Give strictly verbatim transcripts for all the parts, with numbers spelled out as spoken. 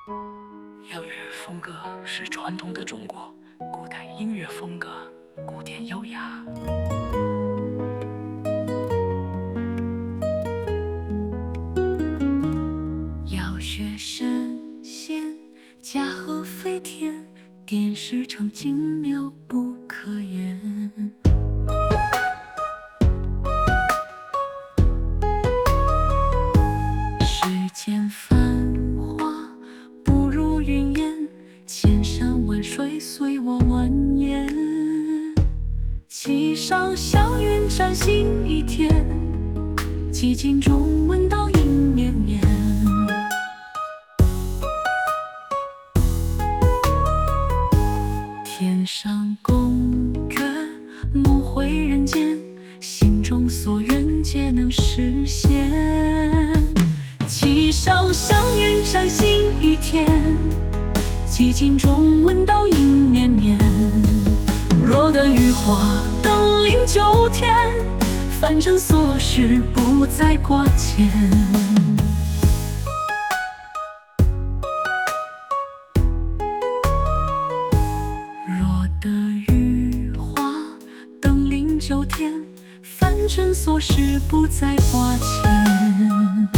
摇乐风格是传统的中国古代音乐风格，古典优雅。 要学神仙，驾鹤飞天，点石成金，妙不可言。世间繁华不如云烟，千山万水随我蜿蜒。骑上祥云展新一天，寂静中闻到音绵绵。天上宫阙，梦回人间，心中所愿皆能实现。骑上祥云展新一天，寂静中闻到音绵绵。若得玉华登临九天，凡尘琐事不再挂牵。若得玉华登临九天，凡尘琐事不再挂牵。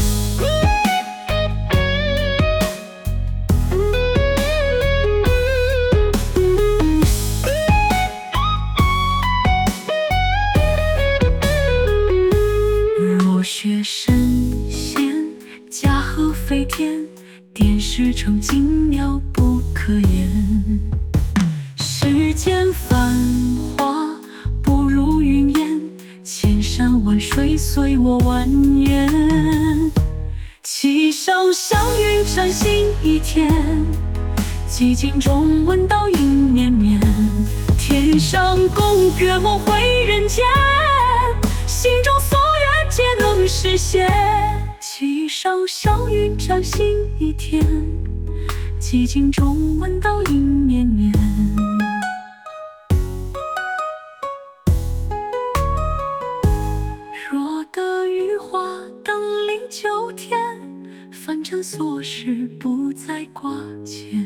学神仙，驾鹤飞天，点石成金，妙不可言。世间繁华不如云烟，千山万水随我蜿蜒。骑上祥云展新一天，寂静中闻到音绵绵。天上宫阙，梦回人间，心中所愿皆能实现。骑上祥云展新一天，寂静中闻到音绵绵。若得玉华登临九天，凡尘琐事不再挂牵。